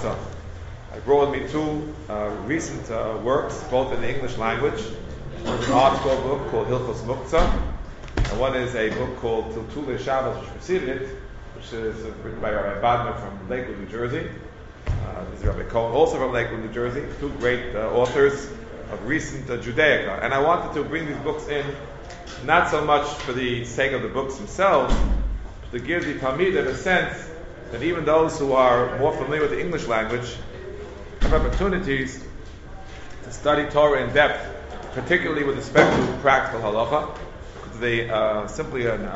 Muktzah. I brought with me two recent works, both in the English language. One is an art book called Hilchos Muktzah, and one is a book called Tiltulei Shabbos, which preceded it, which is written by Rabbi Badman from Lakewood, New Jersey. This is Rabbi Cohen, also from Lakewood, New Jersey. Two great authors of recent Judaica. And I wanted to bring these books in, not so much for the sake of the books themselves, but to give the Talmidim a sense that even those who are more familiar with the English language have opportunities to study Torah in depth, particularly with respect to practical halacha, because they simply an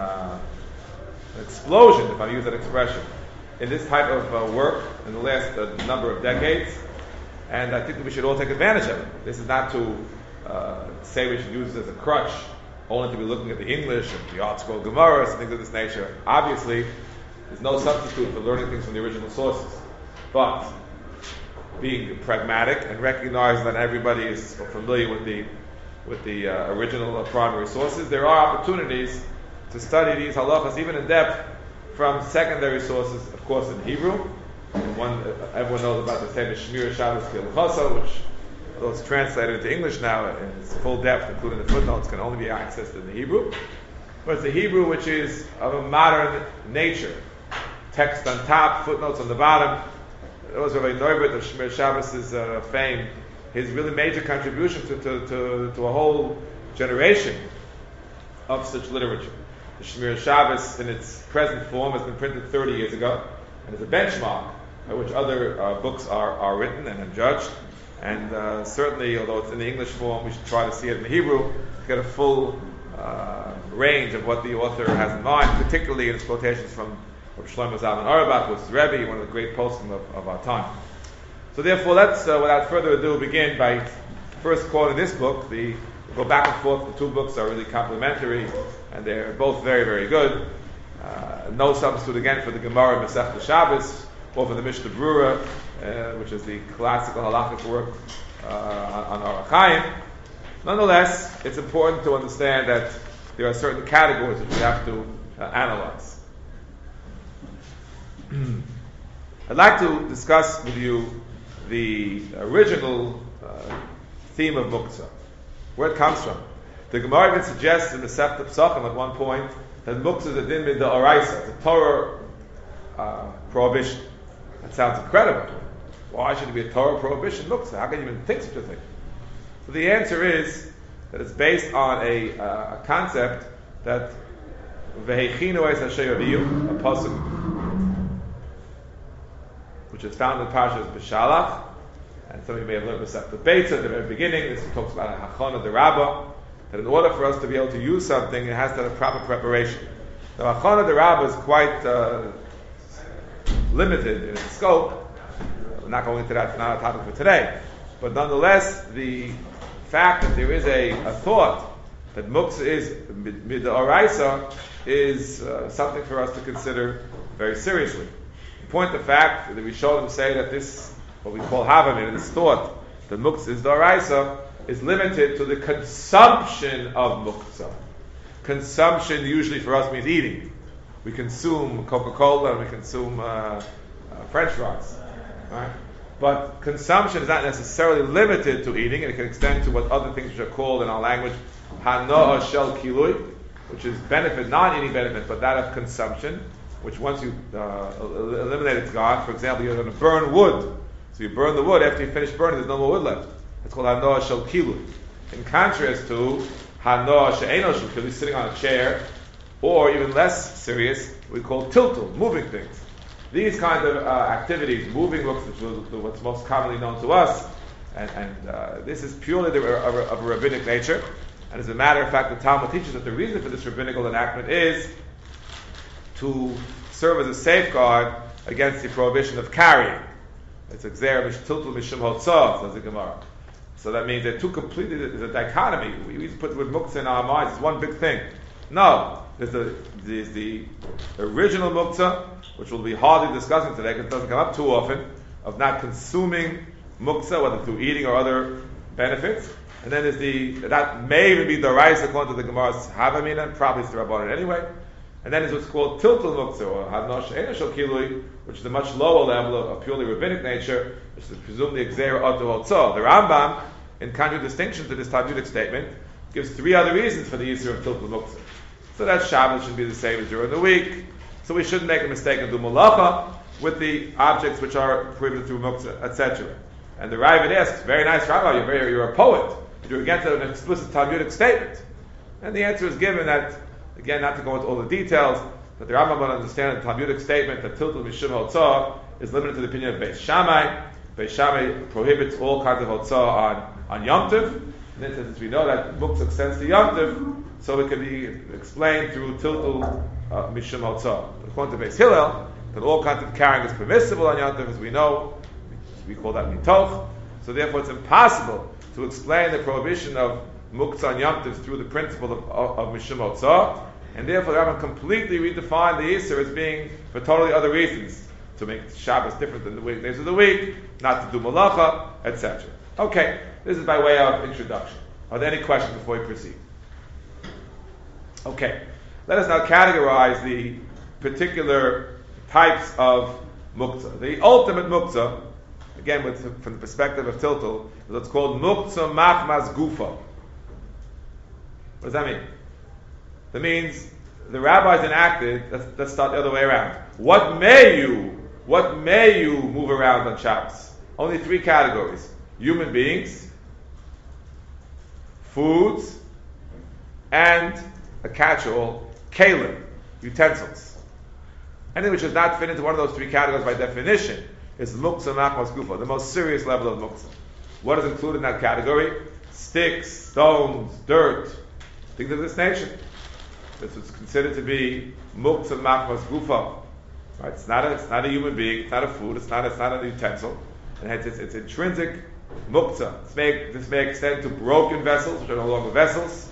explosion, if I use that expression, in this type of work in the last number of decades, and I think that we should all take advantage of it. This is not to say we should use it as a crutch, only to be looking at the English and the art scroll Gemaras and things of this nature. Obviously, there's no substitute for learning things from the original sources, but being pragmatic and recognizing that everybody is familiar with the original primary sources, there are opportunities to study these halachas even in depth from secondary sources, of course, in Hebrew. Everyone knows about the Sefer Shmir Shabbos K'Halacha, which, although it's translated into English now in its full depth, including the footnotes, can only be accessed in the Hebrew. But it's a Hebrew which is of a modern nature. Text on top, footnotes on the bottom. It was Rabbi Neubert of Shmir Shabbos' fame. His really major contribution to a whole generation of such literature. The Shmir Shabbos, in its present form, has been printed 30 years ago, and is a benchmark by which other books are written and judged. And certainly, although it's in the English form, we should try to see it in the Hebrew to get a full range of what the author has in mind, particularly in its quotations from Shlomo Zalman Auerbach, who was Rebbe, one of the great poskim of our time. So therefore, let's, without further ado, begin by first quoting this book. We'll go back and forth. The two books are really complementary, and they're both very, very good. No substitute again for the Gemara Masechta Shabbos, or for the Mishnah Brura, which is the classical halakhic work on Orach Chaim. Nonetheless, it's important to understand that there are certain categories that we have to analyze. I'd like to discuss with you the original theme of Muktzah, where it comes from. The Gemara even suggests in the Sefta Pesachim at one point that Muktzah is a din min d'oraisa, it's a Torah prohibition. That sounds incredible. Why should it be a Torah prohibition? Muktzah, how can you even think such a thing? So the answer is that it's based on a concept that Vehechinu es Hashem Aviyu, a pasuk which is found in Parshas B'Shalach, and some of you may have learned this at the Beitza at the very beginning. This talks about a Hachana D'Rabba, that in order for us to be able to use something, it has to have a proper preparation. The Hachana D'Rabba is quite limited in its scope. We're not going into that, it's not a topic for today. But nonetheless, the fact that there is a thought that Muktzah is Mid'oraisa is something for us to consider very seriously. Point the fact that we show them say that this, what we call Havamin, this thought that Muktzah is D'oraisa, is limited to the consumption of Muktzah. Consumption usually for us means eating. We consume Coca-Cola and we consume French fries. Right? But consumption is not necessarily limited to eating, and it can extend to what other things which are called in our language Hanoah Shel Kilui, which is benefit, non-eating benefit, but that of consumption, which once you eliminate it's gone. For example, you're going to burn wood. So you burn the wood, after you finish burning, there's no more wood left. It's called Hanoah Shel Kilui. In contrast to Hanoah She'eno Shel Kilui, sitting on a chair, or even less serious, we call Tiltul, moving things. These kind of activities, moving books, which is what's most commonly known to us, and this is purely of a rabbinic nature. And as a matter of fact, the Talmud teaches that the reason for this rabbinical enactment is to serve as a safeguard against the prohibition of carrying. It's a gzera tiltul mishum hotzah, says the Gemara. So that means they're two completely, there's a dichotomy. We used to put the word muktzah in our minds, it's one big thing. No, there's the original muktzah, which we'll be hardly discussing today because it doesn't come up too often, of not consuming muktzah, whether through eating or other benefits. And then there's that may even be the rice according to the Gemara's Havamina, probably it's the Rabbanan anyway. And then there's what's called tiltul muktzah, or hadnosh eneshal kilui, which is a much lower level of purely rabbinic nature, which is presumably exera oto hotzah. The Rambam, in contradistinction to this Talmudic statement, gives three other reasons for the Yisur of tiltul muktzah. So that Shabbos should be the same as during the week. So we shouldn't make a mistake and do malacha with the objects which are prohibited through muktzah, etc. And the Ravid asks, very nice Rabbi, you're a poet. You're against an explicit Talmudic statement. And the answer is given that, again, not to go into all the details, but the Rambam will understand the Talmudic statement that tiltul mishum hotzah is limited to the opinion of Beis Shammai. Beis Shammai prohibits all kinds of hotzah on Yom Tov. And then since we know that muktzah extends to Yom Tov, so it can be explained through tiltul mishum hotzah. According to Beis Hillel, that all kinds of carrying is permissible on Yom Tov, as we know. We call that mitoch. So therefore it's impossible to explain the prohibition of muktzah on Yom Tov through the principle of mishum hotzah. And therefore the Rambam completely redefined the Yisur as being for totally other reasons. To make Shabbos different than the weekdays of the week, not to do malacha, etc. Okay, this is by way of introduction. Are there any questions before we proceed? Okay, let us now categorize the particular types of muktzah. The ultimate muktzah, again from the perspective of tiltul, is what's called muktzah machmas gufa. What does that mean? That means the rabbis enacted, let's start the other way around. What may you move around on Shabbos? Only three categories: human beings, foods, and a catch-all, kalim, utensils. Anything which does not fit into one of those three categories by definition is muktzah machmas gufa, the most serious level of muktzah. What is included in that category? Sticks, stones, dirt, things of this nature. This is considered to be muktzah machmas gufa. Right? It's not a human being. It's not a food. It's not an utensil. And it's intrinsic muktzah. This may extend to broken vessels, which are no longer vessels.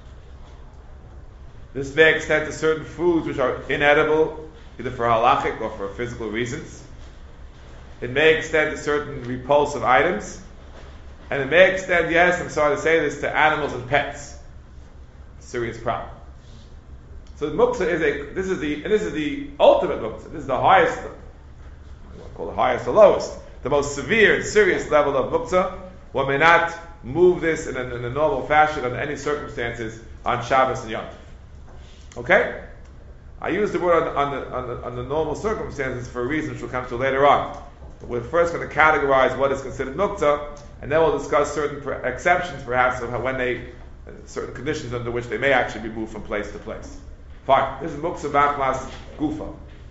This may extend to certain foods which are inedible, either for halachic or for physical reasons. It may extend to certain repulsive items, and it may extend, yes, I'm sorry to say this, to animals and pets. Serious problem. So muktzah this is the ultimate muktzah. This is the highest, I won't call it highest or lowest, the most severe and serious level of muktzah. One may not move this in a normal fashion under any circumstances on Shabbos and Yom Tov. Okay? I use the word on the normal circumstances for a reason which we'll come to later on. But we're first going to categorize what is considered muktzah, and then we'll discuss certain exceptions, perhaps, of certain conditions under which they may actually be moved from place to place. Fine. This is muktzah machmas gufa.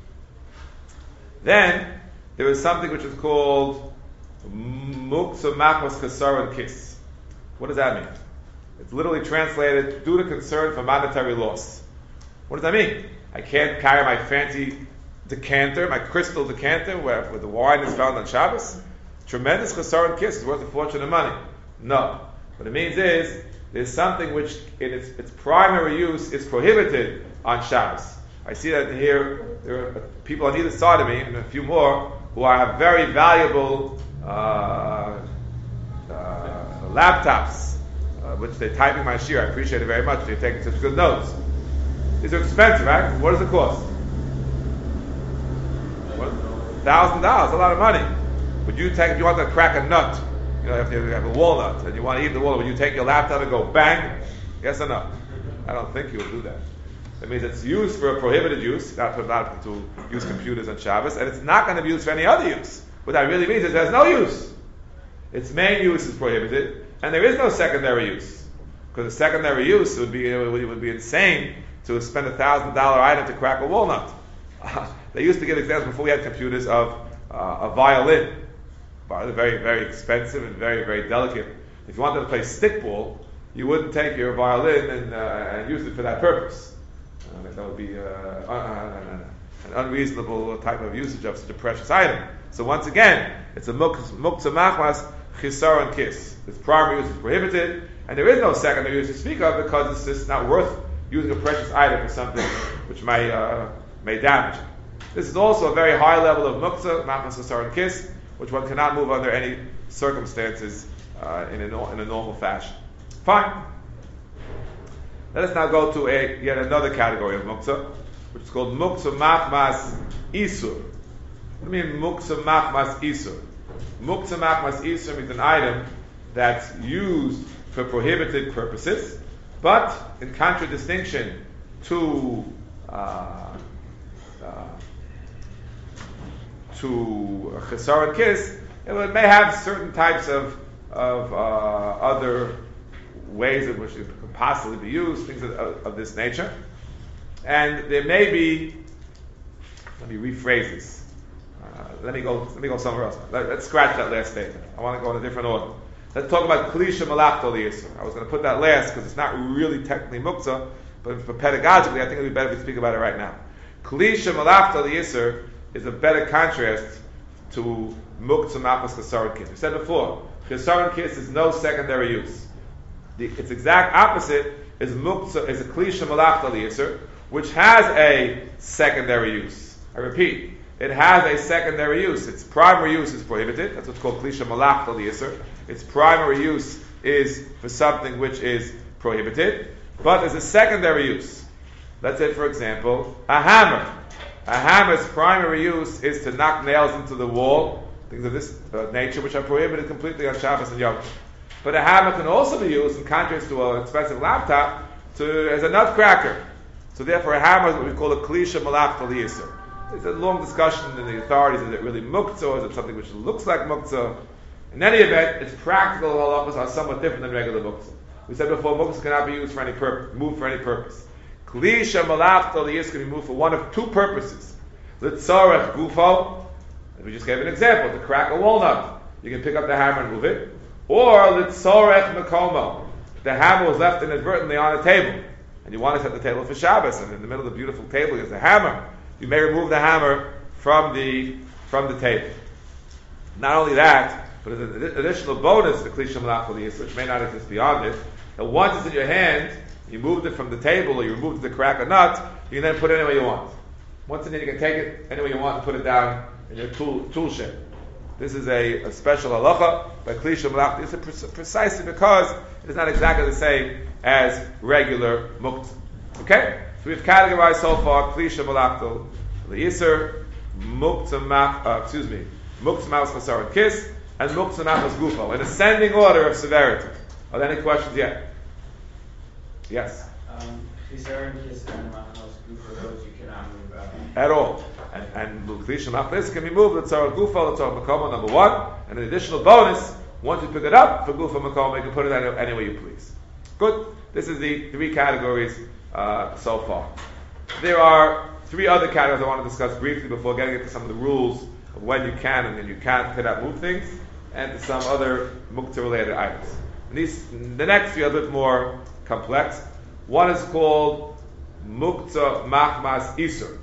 Then there is something which is called muktzah machmas chesar and kis. What does that mean? It's literally translated due to concern for monetary loss. What does that mean? I can't carry my fancy decanter, my crystal decanter, where the wine is found on Shabbos. Tremendous chesar and kis is worth a fortune of money. No. What it means is there's something which in its primary use is prohibited on Shabbos. I see that here there are people on either side of me, and a few more, who have very valuable laptops, which they're typing my shir. I appreciate it very much. They're taking such good notes. These are expensive, right? What does it cost? $1,000, a lot of money. Would you take, if you want to crack a nut, if you have a walnut and you want to eat the walnut, would you take your laptop and go bang? Yes or no? I don't think you would do that. That means it's used for a prohibited use, not to use computers on Shabbos, and it's not going to be used for any other use. What that really means is it has no use. Its main use is prohibited, and there is no secondary use. Because the secondary use would be insane to spend $1,000 item to crack a walnut. They used to give examples before we had computers of a violin. Very, very expensive and very, very delicate. If you wanted to play stickball, you wouldn't take your violin and use it for that purpose. That would be an unreasonable type of usage of such a precious item. So once again, it's a muktzah machmas chisar and kis. Its primary use is prohibited, and there is no secondary use to speak of because it's just not worth using a precious item for something which may damage it. This is also a very high level of muktzah machmas chisar and kis, which one cannot move under any circumstances in a normal fashion. Fine. Let us now go to yet another category of muktzah, which is called muktzah machmas isur. What do you mean muktzah machmas isur? Muktzah machmas isur means an item that's used for prohibited purposes, but in contradistinction to chesaron kiss, it may have certain types of other ways in which it could possibly be used, things of this nature. And there may be, let me rephrase this. Let me go somewhere else. Let's scratch that last statement. I want to go in a different order. Let's talk about Klisha Malachto Liyisur. I was going to put that last because it's not really technically muktzah, but pedagogically I think it would be better if we speak about it right now. Klisha Malachto Liyisur is a better contrast to muktzah machmas chesaron kiss. We said before, chesaron kiss is no secondary use. Its exact opposite is muktzah, is a klisha malachta liyisur, which has a secondary use. I repeat, it has a secondary use. Its primary use is prohibited. That's what's called klisha malachta liyisur. Its primary use is for something which is prohibited, but there's a secondary use. Let's say, for example, a hammer. A hammer's primary use is to knock nails into the wall, things of this nature, which are prohibited completely on Shabbos and Yom Tov. But a hammer can also be used, in contrast to an expensive laptop, as a nutcracker. So therefore a hammer is what we call a klisha malachta liyisur. There's a long discussion in the authorities, is it really muktzah, or is it something which looks like muktzah? In any event, its practical halachos are somewhat different than regular muktzah. We said before, muktzah cannot be used for any purpose, moved for any purpose. Klisha malachta liyisur can be moved for one of two purposes. Litzorech gufo, we just gave an example, to crack a walnut. You can pick up the hammer and move it. Or litzorech mekomo, the hammer was left inadvertently on a table, and you want to set the table for Shabbos, and in the middle of the beautiful table is a hammer. You may remove the hammer from the table. Not only that, but as an additional bonus, the klisha malachta liyisur, which may not exist beyond it, that once it's in your hand, you moved it from the table, or you removed it to crack a nut, you can then put it anywhere you want. Once in there, you can take it anywhere you want and put it down in your tool shed. This is a special halacha by klisha malachta liyisur, precisely because it is not exactly the same as regular muktzah. Okay? So we've categorized so far klisha malachta liyisur, muktzah machmas chesaron kiss, and muktzah machmas gufo, in ascending order of severity. Are there any questions yet? Yes? Chesaron kiss and machmas gufo, those you cannot move out. At all. And klisha malachta can be moved, l'tzarah gufo, l'tzarah makomo, number one, and an additional bonus, once you pick it up for gufo makomo, you can put it any way you please. Good? This is the three categories so far. There are three other categories I want to discuss briefly before getting into some of the rules of when you can and when you cannot move things, and to some other muktzah related items. And the next three are a bit more complex. One is called muktzah machmas isur.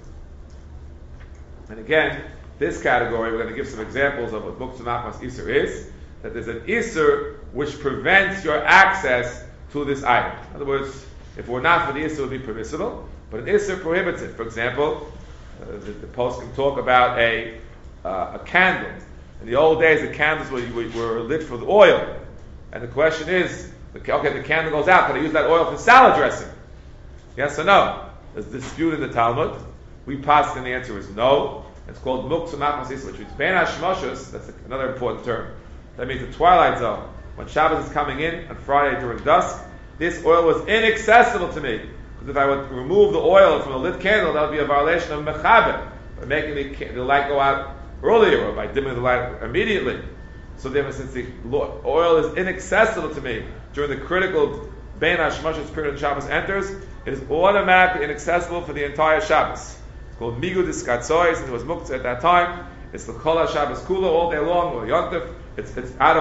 And again, this category, we're going to give some examples of what muktzah machmas isur is. That there's an isur which prevents your access to this item. In other words, if it were not for the isur, it would be permissible, but an isur prohibits it. For example, the post can talk about a candle. In the old days, the candles were lit with oil, and the question is, okay, the candle goes out, can I use that oil for salad dressing? Yes or no? There's a dispute in the Talmud. We pass, and the answer is no. It's called muktzah machmas isur, which means ben hashmashos. That's another important term. That means the twilight zone. When Shabbos is coming in on Friday during dusk, this oil was inaccessible to me. Because if I would remove the oil from a lit candle, that would be a violation of mechaber, by making the light go out earlier, or by dimming the light immediately. So therefore, since the oil is inaccessible to me during the critical ben hashmashos period when Shabbos enters, it is automatically inaccessible for the entire Shabbos. It's called migu diskatzois, and it was muktzah at that time. It's the kol Shabbos kula all day long, or yontif. It's out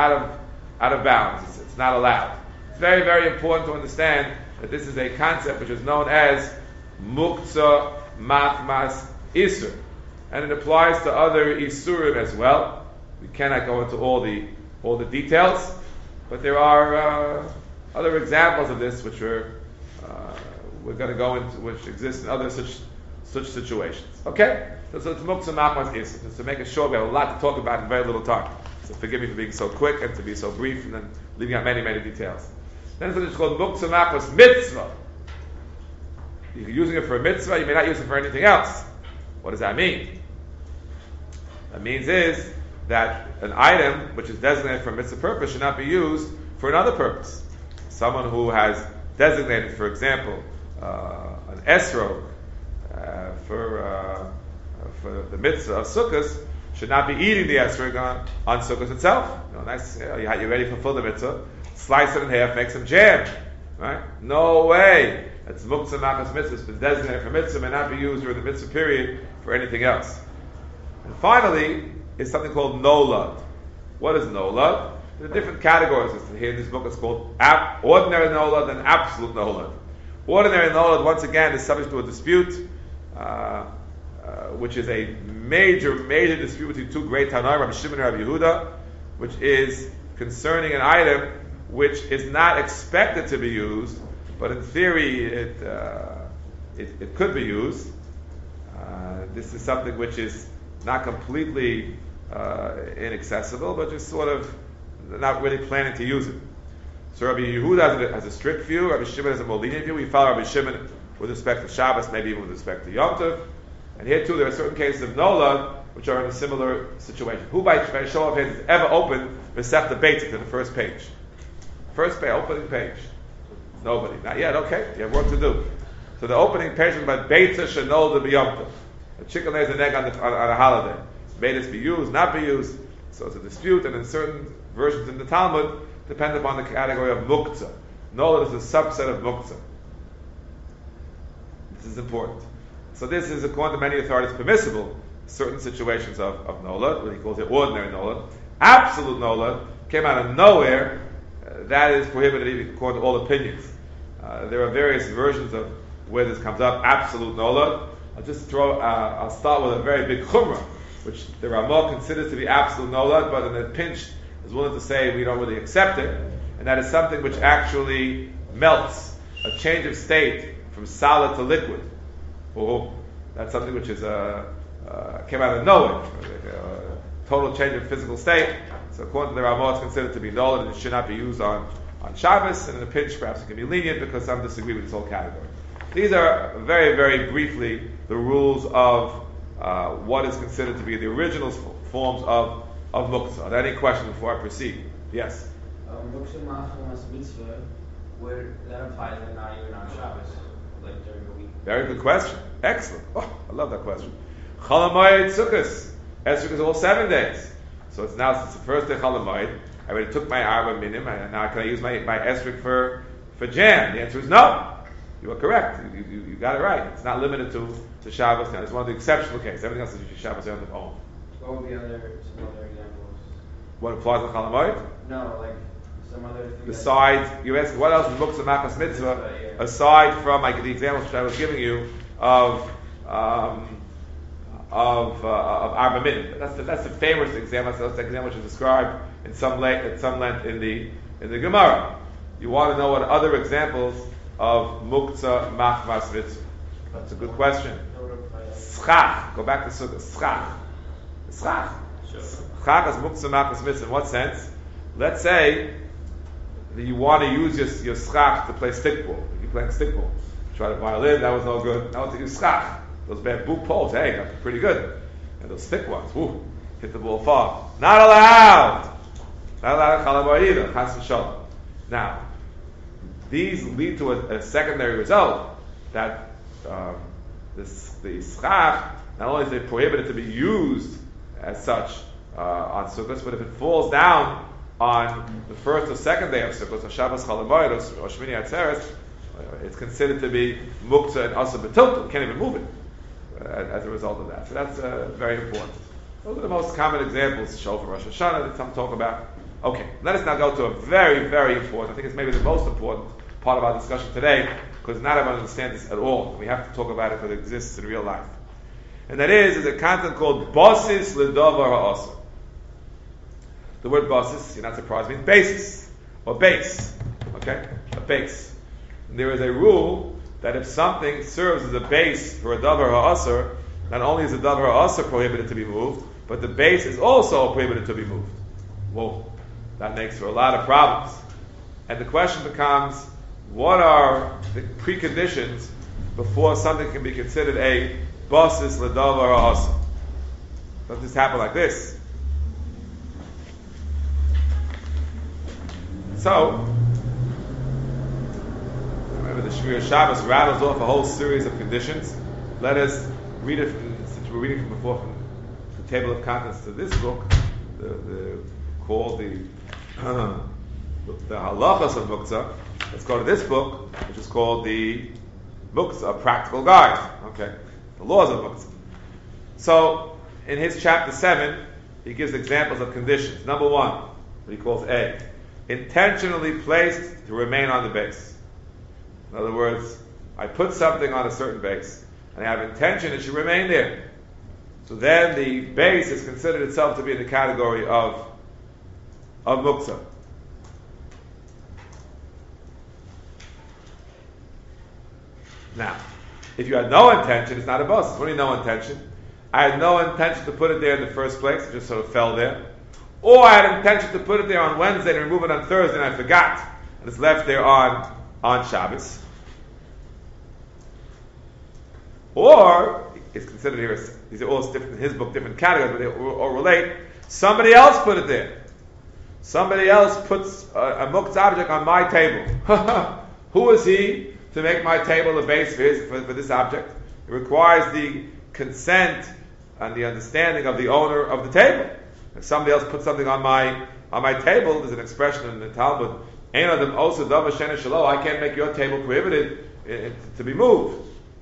of bounds. It's not allowed. It's very, very important to understand that this is a concept which is known as muktzah machmas isur, and it applies to other isurim as well. We cannot go into all the details, but there are other examples of this which we're going to go into, which exist in other such situations. Okay, so it's muktzah machmas isur. Just to make it short, we have a lot to talk about in very little time. So forgive me for being so quick and to be so brief and then leaving out many, many details. Then it's called muktzah machmas mitzvah. you're using it for a mitzvah, you may not use it for anything else. What does that mean? That means is that an item which is designated for a mitzvah purpose should not be used for another purpose. Someone who has designated, for example, an esrog for the mitzvah of Sukkot should not be eating the esrog on Sukkot itself. Nice, you're ready to fulfill the mitzvah. Slice it in half, make some jam. Right? No way. It's muktzah machas mitzvah. It's been designated for mitzvah, may not be used during the mitzvah period for anything else. And finally, is something called nolad. What is nolad? There are different categories. Here in this book, it's called ordinary nolad and absolute nolad. Ordinary nolad, once again, is subject to a dispute, which is a major dispute between two great Tanoim, Rabbi Shimon and Rabbi Yehuda, which is concerning an item which is not expected to be used, but in theory it could be used. This is something which is not completely inaccessible, but just sort of not really planning to use it. So Rabbi Yehuda has a strict view, Rabbi Shimon has a more lenient view. We follow Rabbi Shimon with respect to Shabbos, maybe even with respect to Yom Tov. And here too, there are certain cases of nolad which are in a similar situation. Who by show of hands has ever opened Masechta Beitzah to the first page? First page, opening page. Nobody. Not yet. Okay, you have work to do. So the opening page is about Beitzah Shenolda B'Yom Tov. A chicken lays an egg on a holiday. May this be used, not be used? So it's a dispute, and in certain versions in the Talmud, depend upon the category of muktzah. Nolad is a subset of muktzah. This is important. So this is, according to many authorities, permissible certain situations of nolad, what he calls it ordinary nolad. Absolute nolad came out of nowhere. That is prohibited according to all opinions. There are various versions of where this comes up. Absolute nolad. I'll start with a very big chumrah, which the Ramah considers to be absolute nolad, but in a pinch is willing to say we don't really accept it, and that is something which actually melts, a change of state from solid to liquid. That's something which is came out of nowhere, a total change of physical state. So according to the Ramah, it's considered to be null and it should not be used on Shabbos, and in a pinch perhaps it can be lenient because some disagree with this whole category. These are very, very briefly the rules of what is considered to be the original forms of muktzah. Are there any questions before I proceed? Yes? Muktzah machmas mitzvah, where that applies but not even on Shabbos, like during the week. Very good question. Excellent. Oh, I love that question. Chalamayit Sukkos. Esrog is all 7 days. So it's now, since the first day Chalamayit, I already took my Arba Minim, and now can I use my Esrog for jam? The answer is no. You are correct. You got it right. It's not limited to Shabbos now. It's one of the exceptional cases. Everything else is usually Shabbos on their own. What would be some other examples? What applies to Chalamayit? No, like some other thing. Besides, you ask what else is muktzah machas mitzvah, aside from like the examples which I was giving you of Arba Minim. That's the famous example. That's the example which is described in some length in the Gemara. You want to know what other examples of muktzah machmas mitzvah? That's a good question. Schach. Go back to Sukkah. Schach. Schach is muktzah machmas mitzvah. In what sense? Let's say that you want to use your schach to play stickball. You're playing stickball. Try the violin, that was no good. Now to use schach. Those bamboo poles, hey, that's pretty good. And those thick ones, hit the ball far. Not allowed. Not allowed in Chalamayit either. Chas v'shalom. Now, these lead to a secondary result that the schach, not only is it prohibited to be used as such on Sukkot, but if it falls down on the first or second day of Sukkot, so Shabbos Chalamayit or Shmini Atzeres, it's considered to be muktzah and asa b'tiltul. Can't even move it as a result of that. So that's very important. Those are the most common examples show for Rosh Hashanah that some talk about. Okay, let us now go to a very, very important, I think it's maybe the most important part of our discussion today, because not everyone understands this at all. We have to talk about it because it exists in real life. And that is a concept called basis l'davar ha'asr. The word basis, you're not surprised, means basis, or base. Okay? A base. And there is a rule that if something serves as a base for a davar ha'asr, not only is the davar ha'asr prohibited to be moved, but the base is also prohibited to be moved. Whoa. That makes for a lot of problems. And the question becomes, what are the preconditions before something can be considered a basis ledavar ha'asa. Doesn't this happen like this? So, remember the Shmir Shabbos rattles off a whole series of conditions. Let us read it, since we're reading from before from the table of contents to this book, called the halachas of muktzah. Let's go to this book, which is called the Muktzah Practical Guide. Okay, the laws of muktzah. So, in his chapter 7, he gives examples of conditions. Number 1, what he calls A, intentionally placed to remain on the base. In other words, I put something on a certain base, and I have intention it should remain there. So then the base is considered itself to be in the category of muktzah. Now, if you had no intention, it's not a basis. What do you mean no intention? I had no intention to put it there in the first place, it just sort of fell there. Or I had intention to put it there on Wednesday and remove it on Thursday and I forgot, and it's left there on Shabbos. Or, it's considered here, these are all different, in his book, different categories, but they all relate. Somebody else put it there. Somebody else puts a muktzah object on my table. Who is he to make my table a base for this object? It requires the consent and the understanding of the owner of the table. If somebody else puts something on my table, there's an expression in the Talmud, I can't make your table prohibited to be moved.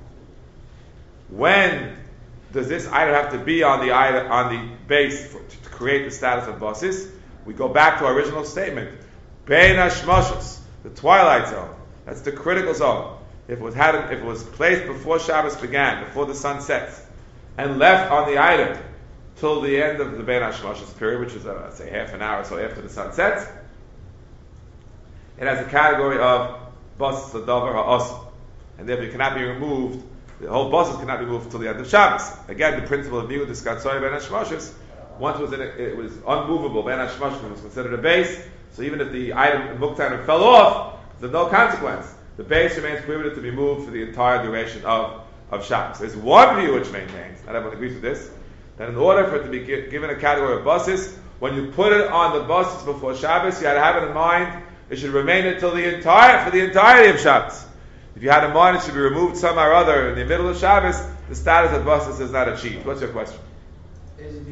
When does this item have to be on the base to create the status of basis? We go back to our original statement. Bein hashmashos, the twilight zone. That's the critical zone. If it was placed before Shabbos began, before the sun sets, and left on the item till the end of the Bein hashmashos period, which is say half an hour or so after the sun sets, it has a category of basis ledavar ha'asa, and therefore it cannot be removed. The whole basis cannot be moved until the end of Shabbos. Again, the principle of Niud Diskatsoy Bein hashmashos, once it was unmovable, Bein hashmashos was considered a base, so even if the item, the muktzah fell off, there's no consequence. The base remains prohibited to be moved for the entire duration of Shabbos. There's one view which maintains, not everyone agrees with this, that in order for it to be given a category of basis, when you put it on the basis before Shabbos, you had to have it in mind, it should remain until for the entirety of Shabbos. If you had in mind it should be removed somehow or other in the middle of Shabbos, the status of basis is not achieved. What's your question? Is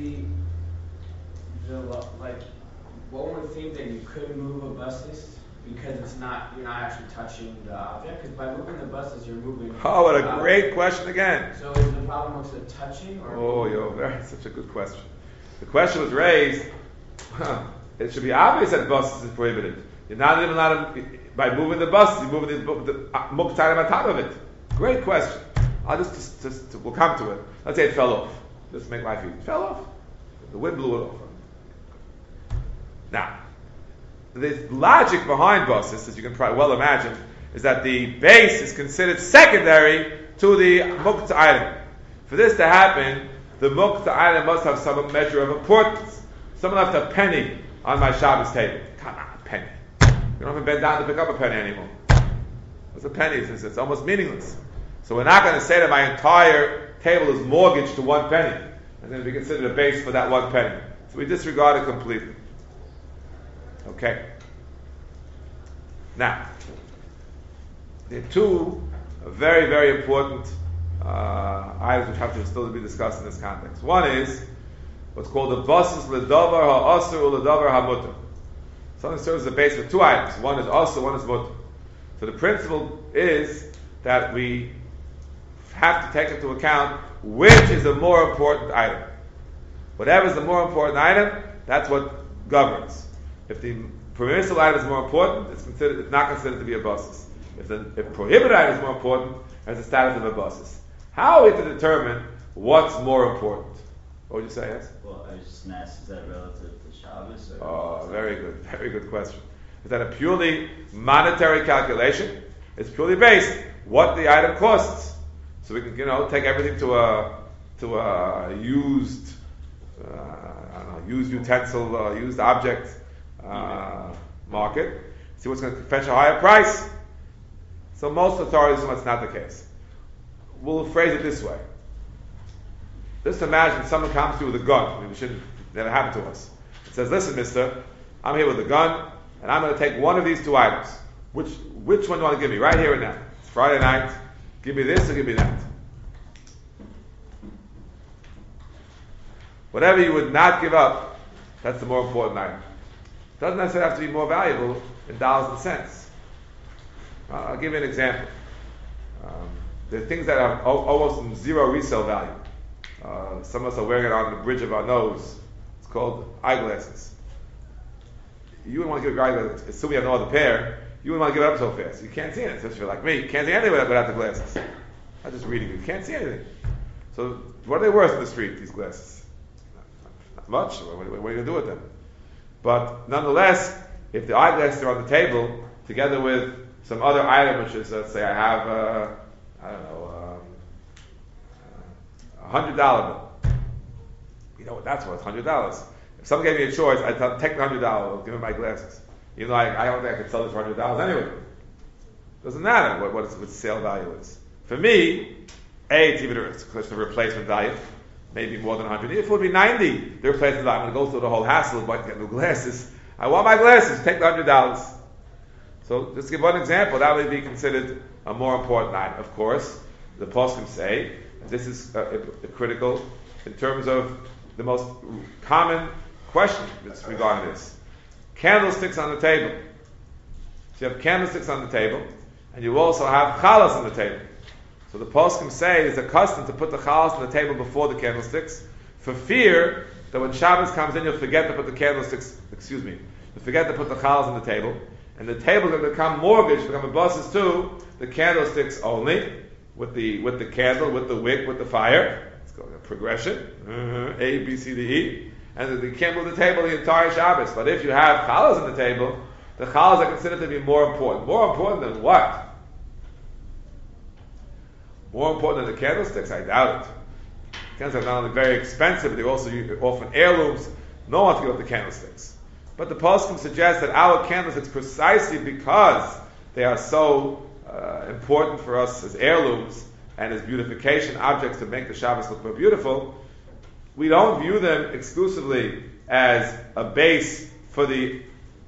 one would think that you could move a basis because you're not actually touching the object, because by moving the basis you're moving. Oh, what a great question again. So is the problem with the touching or? Such a good question. The question was raised. It should be obvious that basis is prohibited. You're not even allowed to, by moving the basis, you're moving the muktzah on top of it. Great question. I'll just we'll come to it. Let's say it fell off. Just to make life easy. It fell off. The wind blew it off. Now, the logic behind basis, as you can probably well imagine, is that the base is considered secondary to the muktzah item. For this to happen, the muktzah item must have some measure of importance. Someone left a penny on my Shabbos table. Come on, a penny. You don't have to bend down to pick up a penny anymore. What's a penny? It's almost meaningless. So we're not going to say that my entire table is mortgaged to one penny, and then we consider a base for that one penny. So we disregard it completely. Okay. Now, there are two very, very important items which have to still be discussed in this context. One is what's called the basis ledavar ha'asur u'ledavar ha'mutar. Something serves as a base for two items. One is asur, one is mutar. So the principle is that we have to take into account which is the more important item. Whatever is the more important item, that's what governs. If the permissible item is more important, it's not considered to be a basis. If the prohibited item is more important, it has the status of a basis. How are we to determine what's more important? What would you say, yes? Well, I was just going to ask, is that relative to Shabbos? Very good question. Is that a purely monetary calculation? It's purely based what the item costs. So we can, take everything to a used utensil, used object market. See what's going to fetch a higher price. So most authorities know it's not the case. we'll phrase it this way. Just imagine someone comes to you with a gun. I mean, it shouldn't never happen to us. It says, "Listen, mister, I'm here with a gun, and I'm going to take one of these two items. Which one do you want to give me? Right here and now. It's Friday night. Give me this or give me that." Whatever you would not give up, that's the more important item. It doesn't necessarily have to be more valuable in dollars and cents. I'll give you an example. There are things that have almost zero resale value. Some of us are wearing it on the bridge of our nose. It's called eyeglasses. You wouldn't want to give your eyeglasses, assuming you have no other pair, you wouldn't want to give it up so fast. You can't see it, especially if you're like me. You can't see anything without the glasses. I'm just reading. You can't see anything. So what are they worth in the street, these glasses? Not much. What are you going to do with them? But nonetheless, if the eyeglasses are on the table, together with some other item, which is, let's say I have, $100 bill. You know what that's worth, $100. If someone gave me a choice, I'd take the $100, I'll give him my glasses. You know, I don't think I could sell this for $100 anyway. Doesn't matter what the sale value is. For me, it's even a replacement value, maybe more than 100. If it would be 90, the replacement value, I'm going to go through the whole hassle of getting new glasses. I want my glasses, take the $100. So, just to give one example, that would be considered a more important item. Of course, the poskim say, this is critical in terms of the most common question regarding this. Candlesticks on the table. So you have candlesticks on the table, and you also have chalas on the table. So the poskim say it's a custom to put the chalas on the table before the candlesticks, for fear that when Shabbos comes in, you'll forget to put the candlesticks, you'll forget to put the chalas on the table, and the table is going to become mortgaged, become a buses too, the candlesticks only, with the candle, with the wick, with the fire. It's called a progression. A, B, C, D, E. And you can't move the table the entire Shabbos. But if you have challahs on the table, the challahs are considered to be more important. More important than what? More important than the candlesticks? I doubt it. Candlesticks are not only very expensive, but they're also often heirlooms. No one wants to give up the candlesticks. But the poskim suggests that our candlesticks, precisely because they are so important for us as heirlooms and as beautification objects to make the Shabbos look more beautiful, we don't view them exclusively as a base for the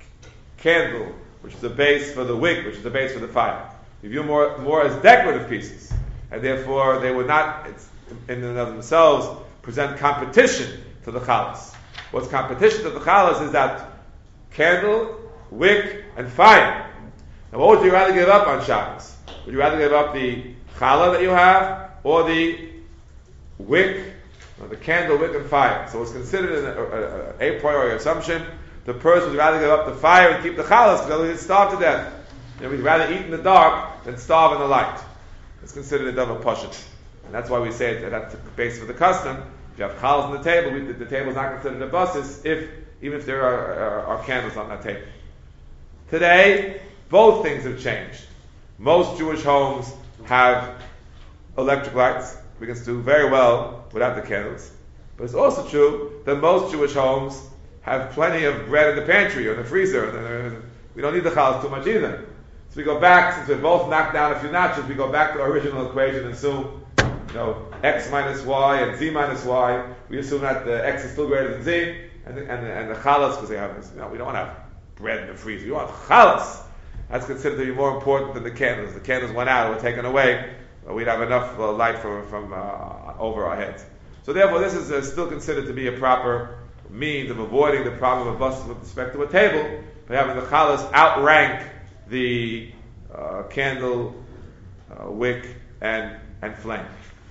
candle, which is a base for the wick, which is a base for the fire. We view more as decorative pieces, and therefore they would not, in and of themselves, present competition to the chalas. What's competition to the chalas is that candle, wick, and fire. Now, what would you rather give up on Shabbos? Would you rather give up the challah that you have, or the wick, or the candle, wick, and fire? So it's considered a priori assumption. The person would rather give up the fire and keep the challahs because he'd starve to death. And we'd rather eat in the dark than starve in the light. It's considered a double pashut. And that's why we say that that's the base for the custom. If you have challahs on the table, the table is not considered a buses, even if there are candles on that table. Today, both things have changed. Most Jewish homes have electric lights. We can do very well without the candles. But it's also true that most Jewish homes have plenty of bread in the pantry or in the freezer. And we don't need the challahs too much either. So we go back, since we both knocked down a few notches, we go back to our original equation and assume, x minus y and z minus y. We assume that the x is still greater than z, and the challahs, because they have this, we don't want to have bread in the freezer. We want challahs. That's considered to be more important than the candles. The candles went out, were taken away. We'd have enough light from over our heads. So therefore, this is still considered to be a proper means of avoiding the problem of buses with respect to a table, by having the challahs outrank the candle, wick, and flame.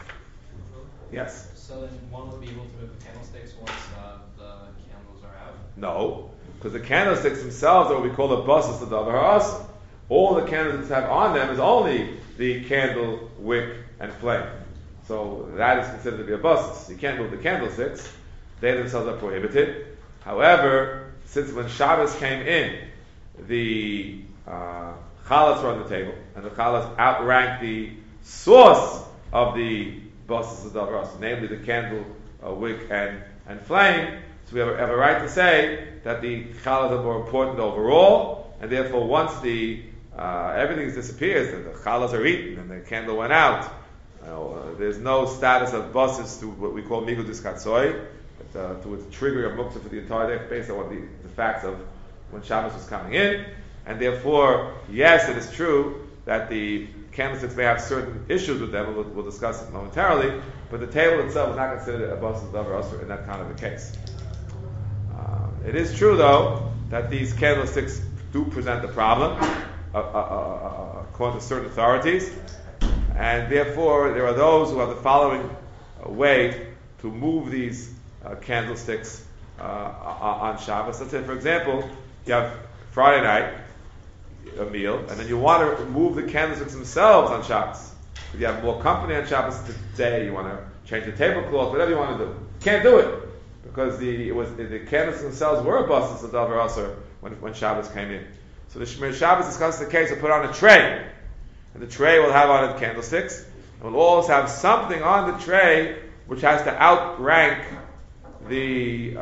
Yes? So then one would be able to move the candlesticks once the candles are out? No, because the candlesticks themselves are what we call the buses, the davar ha'asa. All the candlesticks have on them is only the candle, wick, and flame. So that is considered to be a buses. You can't move the candlesticks. They themselves are prohibited. However, since when Shabbos came in, the challahs were on the table, and the challahs outranked the source of the buses of davar ha'asa, namely the candle, wick, and flame. So we have a right to say that the challahs are more important overall, and therefore once the everything disappears, and the challahs are eaten, and the candle went out, There's no status of buses to what we call migudis katsoi, to its trigger of muktzah for the entire day based on what the facts of when Shabbos was coming in. And therefore, yes, it is true that the candlesticks may have certain issues with them, we'll discuss it momentarily, but the table itself is not considered a bus of davar asur in that kind of a case. It is true, though, that these candlesticks do present a problem, according to certain authorities, and therefore there are those who have the following way to move these candlesticks on Shabbos. Let's say, for example, you have Friday night, a meal, and then you want to move the candlesticks themselves on Shabbos. If you have more company on Shabbos today, you want to change the tablecloth, whatever you want to do. Can't do it, because the candlesticks themselves were a basis of davar asur when Shabbos came in. So the Shemir Shabbos discusses the case of put on a tray, and the tray will have on it candlesticks, and will also have something on the tray which has to outrank the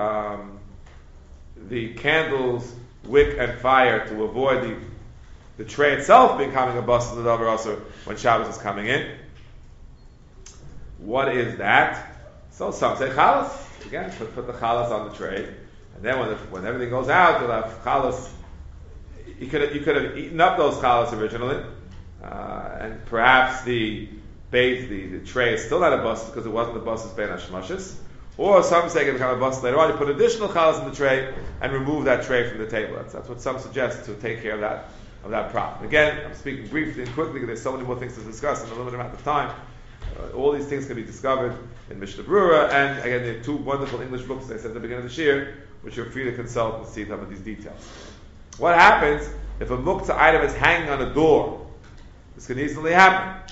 candle's wick and fire to avoid the tray itself becoming a basis of davar asur when Shabbos is coming in. What is that? So some say chalas. Again, put the chalas on the tray, and then when everything goes out, you'll have chalas. You could have eaten up those chalas originally, and perhaps the tray is still not a bus because it wasn't the bus's bein hashmashis. Or some say it can become a bus later on. You put additional chalas in the tray and remove that tray from the table. That's what some suggest to take care of that problem. Again, I'm speaking briefly and quickly because there's so many more things to discuss in a limited amount of time. All these things can be discovered in Mishnah Brura, and again, there are two wonderful English books I said at the beginning of this year, which you're free to consult and see some of these details. What happens if a muktzah item is hanging on a door? This can easily happen.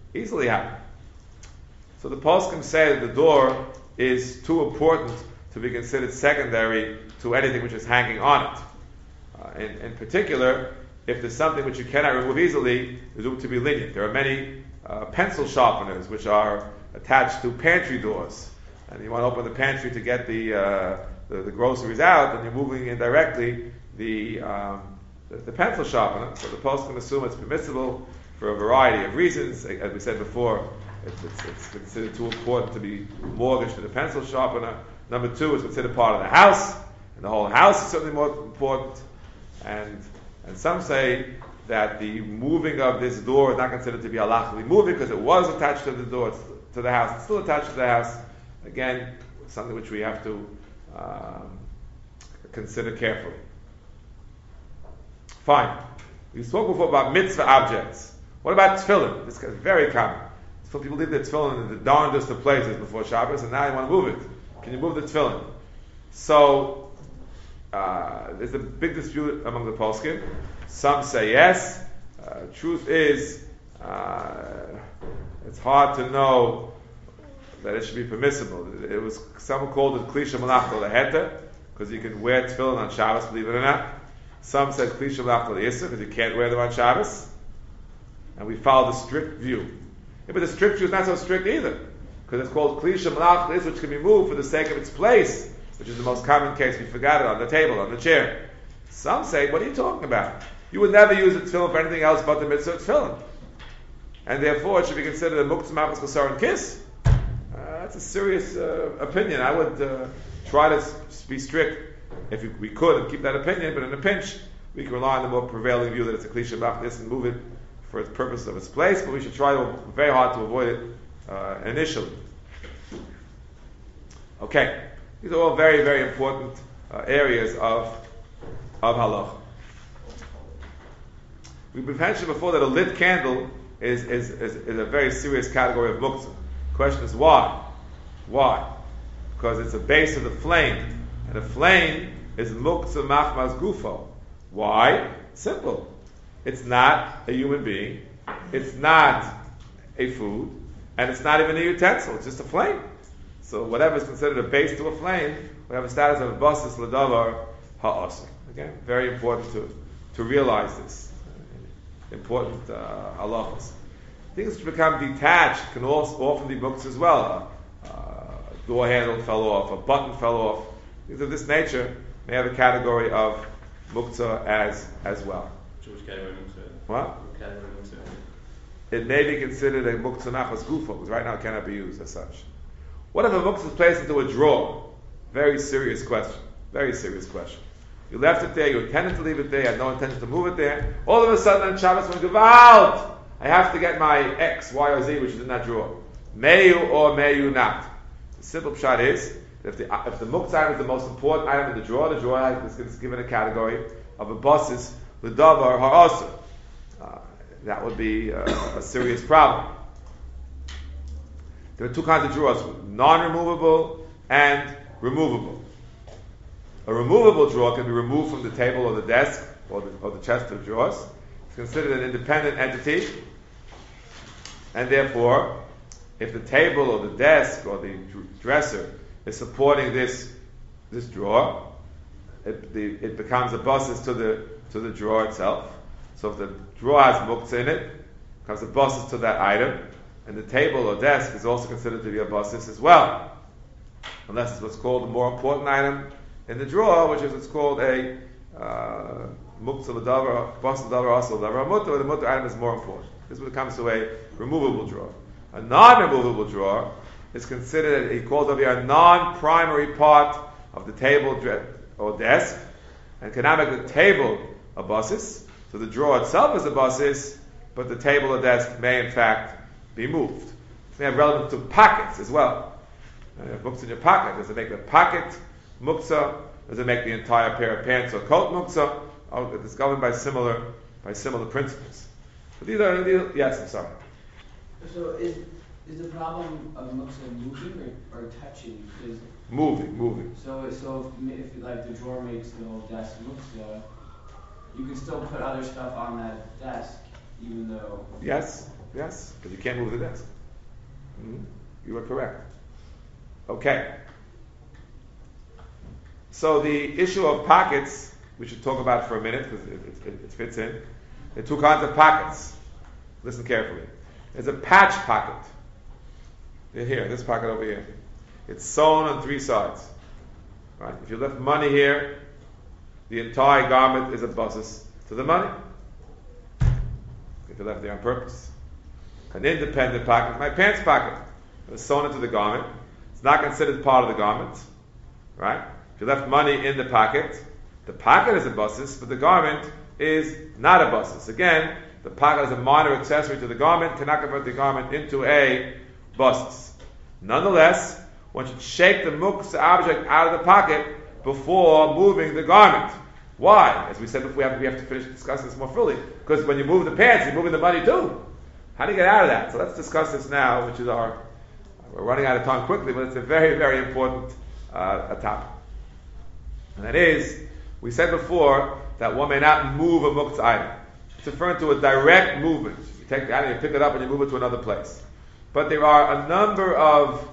So the poskim say that the door is too important to be considered secondary to anything which is hanging on it. In particular, if there's something which you cannot remove easily, there's room to be lenient. There are many pencil sharpeners which are attached to pantry doors, and you want to open the pantry to get the groceries out, and you're moving indirectly the pencil sharpener. So the post can assume it's permissible for a variety of reasons. As we said before, it's considered too important to be mortgaged to the pencil sharpener. Number two, it's considered part of the house, and the whole house is certainly more important. And some say that the moving of this door is not considered to be halachically moving because it was attached to the door, to the house. It's still attached to the house. Again, something which we have to consider carefully. Fine. We spoke before about mitzvah objects. What about tefillin? This is very common. Some people leave their tefillin in the darndest of places before Shabbos, and now you want to move it. Can you move the tefillin? So, there's a big dispute among the poskim. Some say yes. Truth is, it's hard to know that it should be permissible. It was someone called it klisha malachta leheta because you can wear tefillin on Shabbos, believe it or not. Some said klisha malachta le'isur because you can't wear them on Shabbos, and we follow the strict view. Yeah, but the strict view is not so strict either because it's called klisha malachta le'isur, which can be moved for the sake of its place, which is the most common case. We forgot it on the table, on the chair. Some say, what are you talking about? You would never use a tefillin for anything else but the mitzvah tefillin. And therefore it should be considered a muktzah machmas chasar and kiss. That's a serious opinion. I would try to be strict if we could and keep that opinion, but in a pinch we can rely on the more prevailing view that it's a klisha machmas and move it for its purpose of its place, but we should try very hard to avoid it initially. Okay. These are all very, very important areas of halacha. We've mentioned before that a lit candle is a very serious category of muktzah. The question is why? Why? Because it's a base of the flame, and the flame is muktzah machmas gufo. Why? Simple. It's not a human being. It's not a food, and it's not even a utensil. It's just a flame. So whatever is considered a base to a flame will have a status of a basis l'davar ha'asr. Again, very important to realize this. Important halachas. Things which become detached can also often be muktzah as well. A door handle fell off, a button fell off. Things of this nature may have a category of muktzah as well. Which category muktzah? What? What category muktzah? it may be considered a muktzah nachas gufo, because right now it cannot be used as such. What if a muktzah is placed into a drawer? Very serious question. Very serious question. You left it there, you intended to leave it there, you had no intention to move it there. All of a sudden on Shabbos when Gewalt, I have to get my X, Y, or Z, which is in that drawer. May you or may you not. The simple shot is, if the muktzah item is the most important item in the drawer is given a category of a basis, the davar ha'asr. That would be a serious problem. There are two kinds of drawers, non-removable and removable. A removable drawer can be removed from the table or the desk or the chest of drawers. It's considered an independent entity, and therefore, if the table or the desk or the dresser is supporting this drawer, it becomes a basis to the drawer itself. So if the drawer has muktzah in it becomes a basis to that item, and the table or desk is also considered to be a basis as well, unless it's what's called a more important item in the drawer, which is what's called a muktzah l'davar, basis l'davar, also l'davar mutter, where the mutter item is more important. This is when it comes to a removable drawer. A non-removable drawer is considered, he calls over here, a non-primary part of the table or desk, and can now make the table a basis. So the drawer itself is a basis, but the table or desk may in fact be moved. This may have relevance to pockets as well. You have books in your pocket. Does it make the pocket muktzah? Does it make the entire pair of pants or coat muktzah? It's governed by similar principles. But these are yes, I'm sorry. So is the problem of muktzah moving or touching? Moving. So if like the drawer makes the whole desk muktzah, you can still put other stuff on that desk, even though. Yes, because you can't move the desk. You are correct. Okay. So the issue of pockets, we should talk about for a minute because it fits in. There are two kinds of pockets. Listen carefully. There's a patch pocket. Here, this pocket over here. It's sewn on three sides. Right? If you left money here, the entire garment is a basis to the money. If you left there on purpose. An independent pocket, my pants pocket. It was sewn into the garment. It's not considered part of the garment. Right? If you left money in the pocket is a basis, but the garment is not a basis. Again, the pocket is a minor accessory to the garment, cannot convert the garment into a basis. Nonetheless, one should shake the muktzah object out of the pocket before moving the garment. Why? As we said before, we have to finish discussing this more fully. Because when you move the pants, you're moving the money too. How do you get out of that? So let's discuss this now, which is we're running out of time quickly, but it's a very, very important topic. And that is, we said before that one may not move a muktzah item. It's referring to a direct movement. You take the item, you pick it up, and you move it to another place. But there are a number of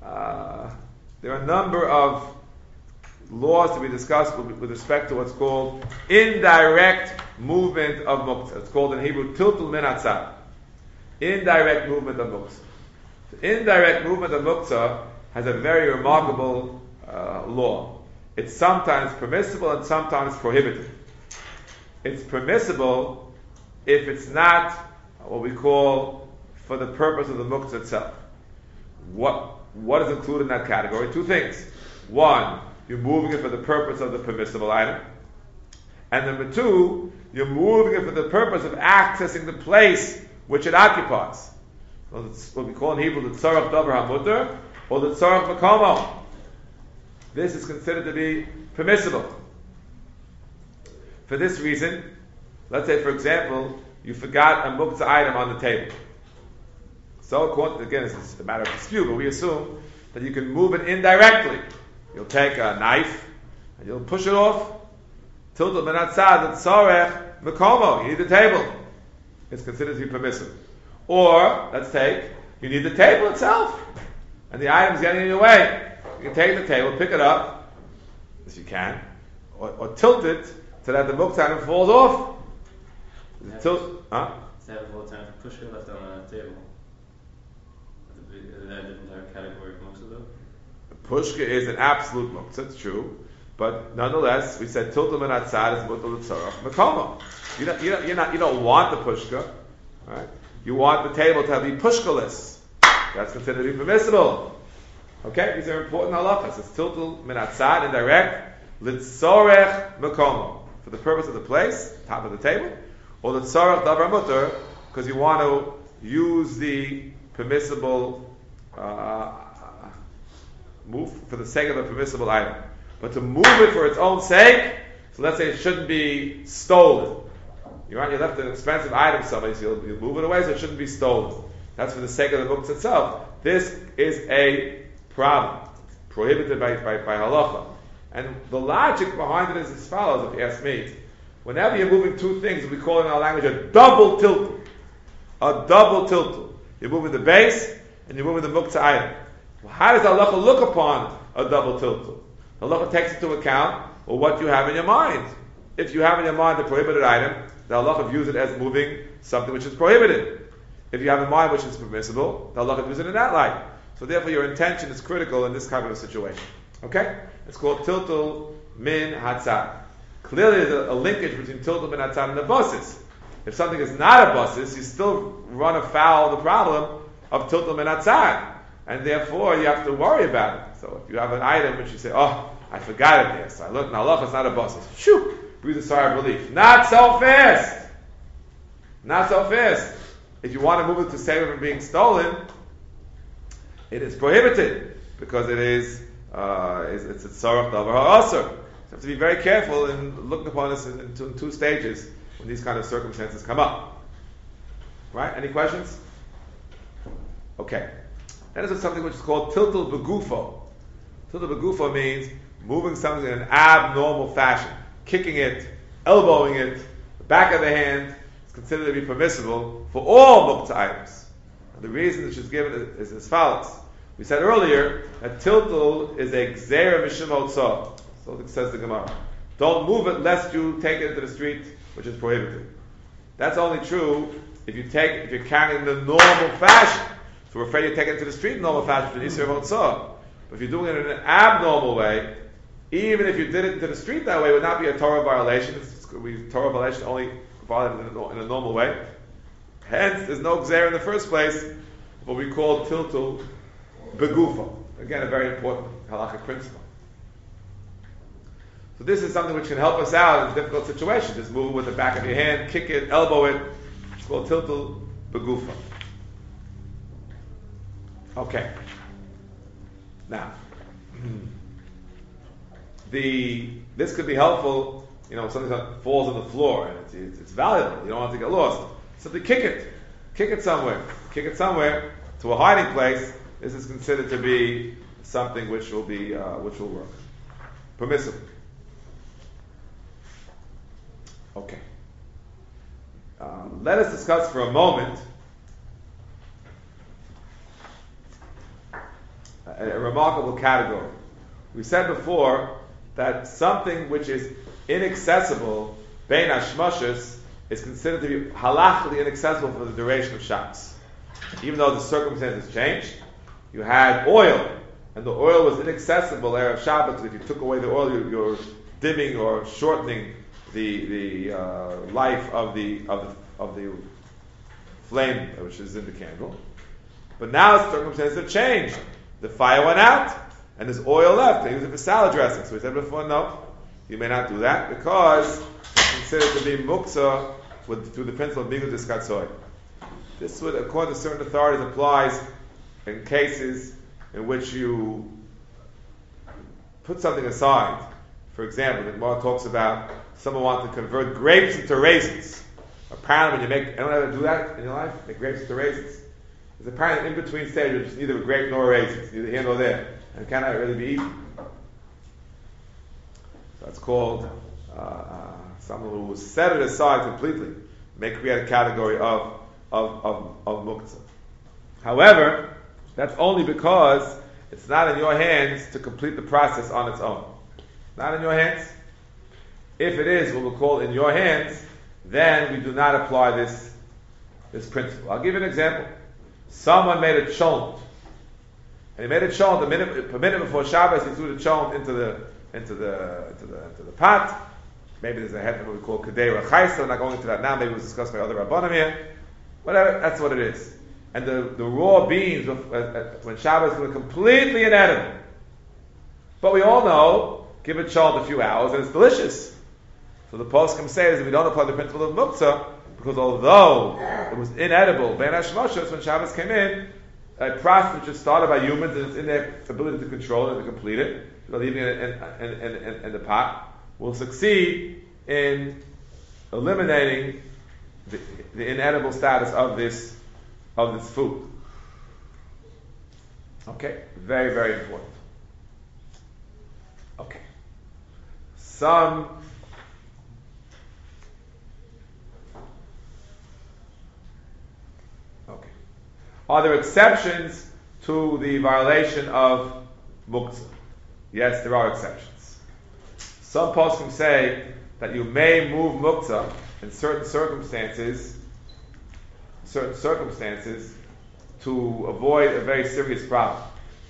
laws to be discussed with respect to what's called indirect movement of muktzah. It's called in Hebrew tiltul min hatzad. Indirect movement of muktzah. The indirect movement of muktzah has a very remarkable law. It's sometimes permissible and sometimes prohibited. It's permissible if it's not what we call for the purpose of the muktzah itself. What is included in that category? Two things. One, you're moving it for the purpose of the permissible item. And number two, you're moving it for the purpose of accessing the place which it occupies. So it's what we call in Hebrew the tzarech davar hamuter or the tzarech makomo. This is considered to be permissible. For this reason, let's say for example, you forgot a muktzah item on the table. So again, it's a matter of dispute, but we assume that you can move it indirectly. You'll take a knife and you'll push it off. Tiltul min hatzad tzarech makomo. You need the table. It's considered to be permissible. Or let's take you need the table itself, and the item's getting in your way. You can take the table, pick it up, as you can, or tilt it so that the muktzah item falls off. Tilt, huh? Is that all the time for pushka left on the table? Is that a different category of muktzah though? Pushka is an absolute muktzah, it's true, but nonetheless, we said tiltul min hatzad is mutal tzarech makomo. You don't want the pushka, right? you want the table to be pushkaless. That's considered to be permissible. Okay, these are important halachas. It's tiltul min atzad, indirect, litzorech mekomo, for the purpose of the place, top of the table, or litzorech davar mutter, because you want to use the permissible move for the sake of a permissible item. But to move it for its own sake, so let's say it shouldn't be stolen. You left an expensive item somewhere, so you'll move it away so it shouldn't be stolen. That's for the sake of the muktzah itself. This is a problem. It's prohibited by halacha. And the logic behind it is as follows, if you ask me. Whenever you're moving two things, we call it in our language a double tiltul. A double tiltul. You're moving the base, and you're moving the muktzah item. Well, how does halacha look upon a double tiltul? Halacha takes into account what you have in your mind. If you have in your mind a prohibited item, the halacha views it as moving something which is prohibited. If you have in mind which is permissible, the halacha views it in that light. So therefore your intention is critical in this kind of a situation. Okay? It's called tiltul min hatzad. Clearly there's a linkage between tiltul min hatzad and the basis. If something is not a basis, you still run afoul of the problem of tiltul min hatzad. And therefore you have to worry about it. So if you have an item which you say, oh, I forgot it there, so I look, now halacha is not a basis. Shoo! Breathe a sigh of relief. Not so fast! Not so fast. If you want to move it to save it from being stolen, it is prohibited because it is it's a tzarach davar ha'asr. So you have to be very careful in looking upon this in two stages when these kind of circumstances come up. Right? Any questions? Okay. Then there's something which is called tiltul begufo. Tiltul begufo means moving something in an abnormal fashion, kicking it, elbowing it, the back of the hand. Considered to be permissible for all muktzah items. And the reason which is given is as follows. We said earlier that tiltul is a gzeira mishum hotzah. So it says the Gemara. Don't move it lest you take it into the street, which is prohibited. That's only true if you're carrying it in the normal fashion. So we're afraid you take it into the street in normal fashion, for Yisrael hotzah. But if you're doing it in an abnormal way, even if you did it into the street that way, it would not be a Torah violation. Torah violation only in a normal way. Hence, there's no gzeir in the first place, what we call tiltul begufo. Again, a very important halachic principle. So this is something which can help us out in a difficult situation. Just move it with the back of your hand, kick it, elbow it. It's called tiltul begufo. Okay. Now, this could be helpful. Something that falls on the floor and it's valuable. You don't want it to get lost. Simply kick it somewhere to a hiding place. This is considered to be something which will work, permissible. Okay. Let us discuss for a moment a remarkable category. We said before that something which is inaccessible, bein hashmashos, is considered to be halachically inaccessible for the duration of Shabbos. Even though the circumstances changed, you had oil, and the oil was inaccessible erev Shabbos. If you took away the oil, you're dimming or shortening the life of the flame which is in the candle. But now circumstances have changed. The fire went out, and there's oil left. They use it for salad dressing. So we said before, no. You may not do that because it's considered to be muktzah through the principle of migut diskatzoy. This would, according to certain authorities, applies in cases in which you put something aside. For example, the Gemara talks about someone wants to convert grapes into raisins. Apparently, when you anyone ever do that in your life? Make grapes into raisins. There's apparently an in-between stage which is neither a grape nor a raisin. It's neither here nor there. And cannot really be eaten. That's called someone who set it aside completely. May create a category of muktzah. However, that's only because it's not in your hands to complete the process on its own. Not in your hands. If it is what we'll call in your hands, then we do not apply this principle. I'll give you an example. Someone made a cholent. And he made a cholent a minute before Shabbos. He threw the cholent into the pot. Maybe there's a head of what we call kedei rachaisa. We're not going into that now. Maybe it was discussed by other rabbanim here. Whatever, that's what it is. And the raw beans, when Shabbos, were completely inedible. But we all know, give it chilled a few hours, and it's delicious. So the poskim says that we don't apply the principle of muktzah, because although it was inedible, Ben Hashmoshos, when Shabbos came in, a process which is started by humans, and it's in their ability to control it and to complete it, leaving it in the pot, will succeed in eliminating the inedible status of this food. Okay, very, very important. Okay, are there exceptions to the violation of muktzah? Yes, there are exceptions. Some poskim say that you may move muktzah in certain circumstances to avoid a very serious problem.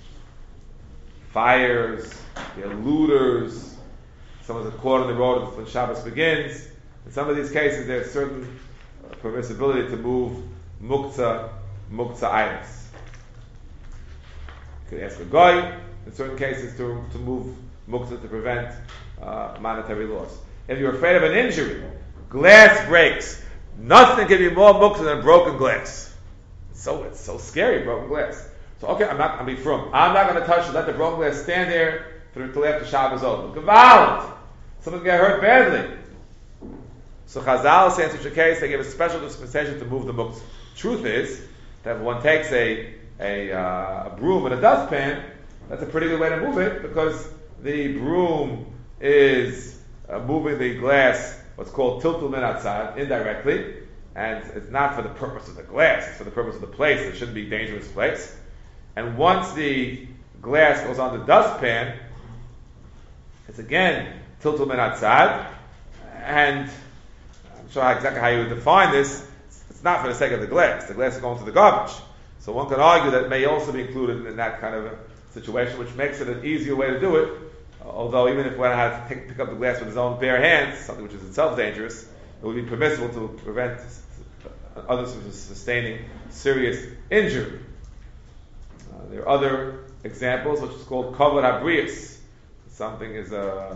Fires, looters, someone's caught on the road when Shabbos begins. In some of these cases, there's certain permissibility to move muktzah items. You could ask a guy in certain cases to move muktzah to prevent monetary loss. If you're afraid of an injury, glass breaks. Nothing can be more muktzah than broken glass. It's so scary, broken glass. So okay, I'm not going to touch it. Let the broken glass stand there until after Shabbos over. Gewalt! Someone get hurt badly. So Chazal say in such a case they give a special dispensation to move the muktzah. Truth is that if one takes a broom and a dustpan, that's a pretty good way to move it, because the broom is moving the glass, what's called tiltul min atzad, indirectly, and it's not for the purpose of the glass, it's for the purpose of the place. It shouldn't be a dangerous place. And once the glass goes on the dustpan, it's again tiltul min atzad, and I'm sure exactly how you would define this. It's not for the sake of the glass. The glass is going to the garbage. So one can argue that it may also be included in that kind of a situation, which makes it an easier way to do it. Although even if one had to pick up the glass with his own bare hands, something which is itself dangerous, it would be permissible to prevent others from sustaining serious injury. There are other examples, which is called kavod habrius. Something is going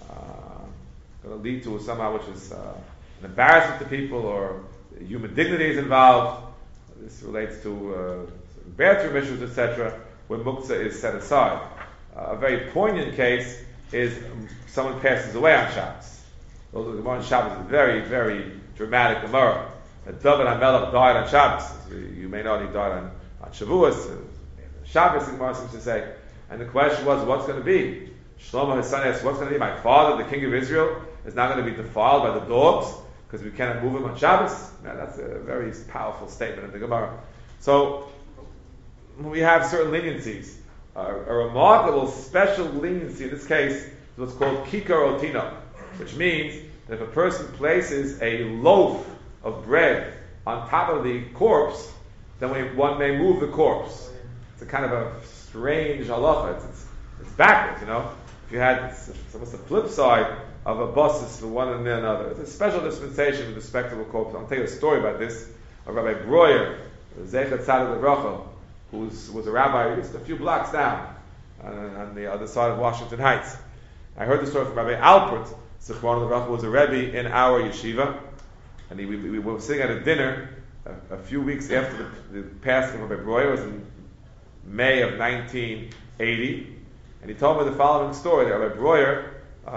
to lead to somehow which is an embarrassment to people, or human dignity is involved. This relates to bathroom issues, etc., where muktzah is set aside. A very poignant case is someone passes away on Shabbos. The Gemara on Shabbos is very, very dramatic Gemara. That David HaMelech died on Shabbos. You may know he died on Shavuos. Shabbos, the Gemara seems to say. And the question was, what's going to be? Shlomo, his son, asked, what's going to be? My father, the king of Israel, is not going to be defiled by the dogs because we cannot move him on Shabbos? Now, that's a very powerful statement in the Gemara. So, we have certain leniencies. A remarkable special leniency in this case is what's called kikar otino, which means that if a person places a loaf of bread on top of the corpse, then one may move the corpse. It's a kind of a strange halacha. It's backwards, If you had, it's almost the flip side of a basis for one and then another. It's a special dispensation with respect to a corpse. I'll tell you a story about this. Rabbi Breuer, Zecher Tzaddik Levracha, who was a rabbi just a few blocks down on the other side of Washington Heights. I heard the story from Rabbi Alpert. Zichron Levracha was a rebbe in our yeshiva, and we were sitting at a dinner a few weeks after the passing of Rabbi Breuer. It was in May of 1980, and he told me the following story: that Rabbi Breuer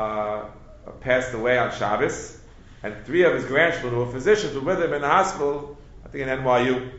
passed away on Shabbos, and 3 of his grandchildren, who were physicians, were with him in the hospital, I think in NYU.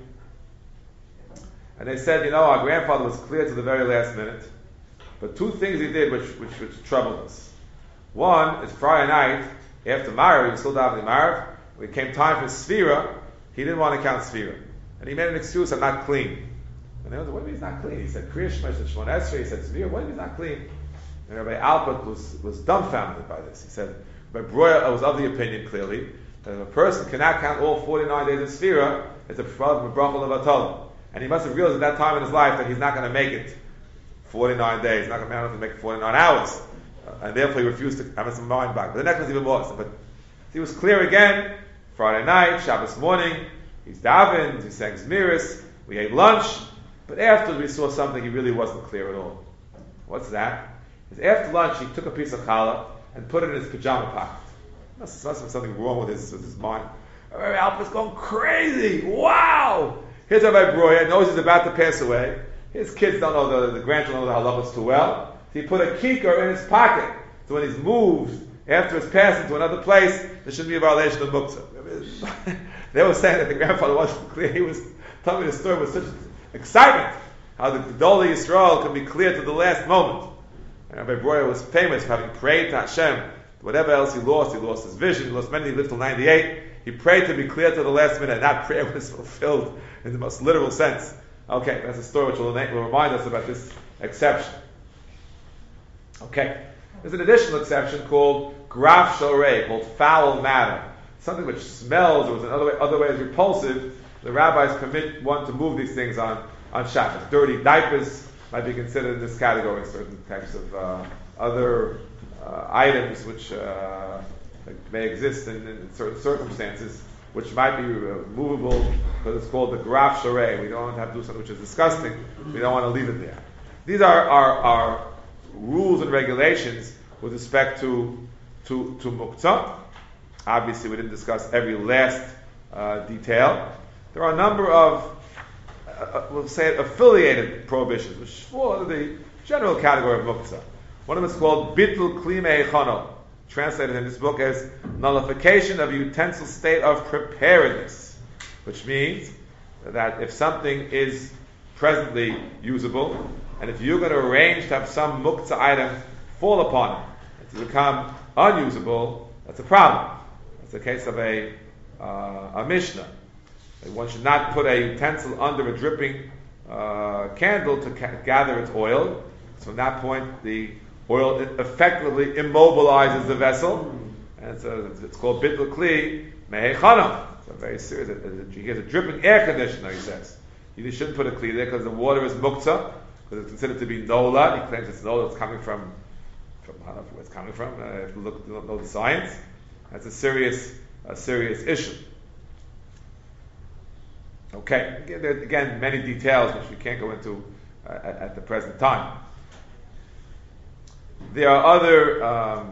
And they said, our grandfather was clear to the very last minute, but 2 things he did which troubled us. One is Friday night, after Marav, he was still davening Marav, when it came time for Sfira, he didn't want to count Sfira. And he made an excuse, I'm not clean. And they went, what do you mean he's not clean? He said Kriya Shema, he said Shemon Esrei, he said Sfira, what do you mean he's not clean? And Rabbi Alpert was dumbfounded by this. He said, Rabbi Breuer was of the opinion, clearly, that if a person cannot count all 49 days of Sfira, it's a problem of Bracha Levatol. And he must have realized at that time in his life that he's not going to make it 49 days, not going to be able to make it 49 hours. And therefore he refused to have his mind back. But the next was even worse. But he was clear again, Friday night, Shabbos morning, He's davened, he sang Zmiris, we ate lunch, but after we saw something he really wasn't clear at all. What's that? Because after lunch he took a piece of challah and put it in his pajama pocket. Must have been something wrong with his mind. Rabbi Alper's going crazy. Wow! Here's Rabbi Breuer, knows he's about to pass away. His kids don't know, the grandchildren don't know the halachos too well. So he put a kikar in his pocket. So when he's moved, after his passing to another place, there shouldn't be a violation of muktzah. They were saying that the grandfather wasn't clear. He was telling me the story with such excitement. How the Gedolei Yisrael can be clear to the last moment. And Rabbi Breuer was famous for having prayed to Hashem. Whatever else he lost his vision, he lost many, he lived till 98. He prayed to be clear to the last minute, and that prayer was fulfilled in the most literal sense. Okay, that's a story which will remind us about this exception. Okay, there's an additional exception called graf shorei, called foul matter. Something which smells or is in other ways repulsive. The rabbis permit one to move these things on Shabbos. Dirty diapers might be considered in this category. Certain types of other items which may exist in certain circumstances, which might be movable because it's called the graf shorei. We don't want to have to do something which is disgusting. We don't want to leave it there. These are rules and regulations with respect to muktzah. Obviously, we didn't discuss every last detail. There are a number of, we'll say, affiliated prohibitions, which fall under the general category of muktzah. One of them is called bitul kli me'echano, translated in this book as nullification of utensil state of preparedness, which means that if something is presently usable, and if you're going to arrange to have some muktzah item fall upon it, and to become unusable, that's a problem. That's the case of a Mishnah. One should not put a utensil under a dripping candle to gather its oil. So from that point, the oil effectively immobilizes the vessel, and it's called bitul kli mehechana. So very serious. He has a dripping air conditioner, he says. You shouldn't put a kli there because the water is muktzah, because it's considered to be nola. He claims it's nola. It's coming from I don't know where it's coming from. If you don't know the science, that's a serious issue. Okay, again, many details which we can't go into at the present time. There are other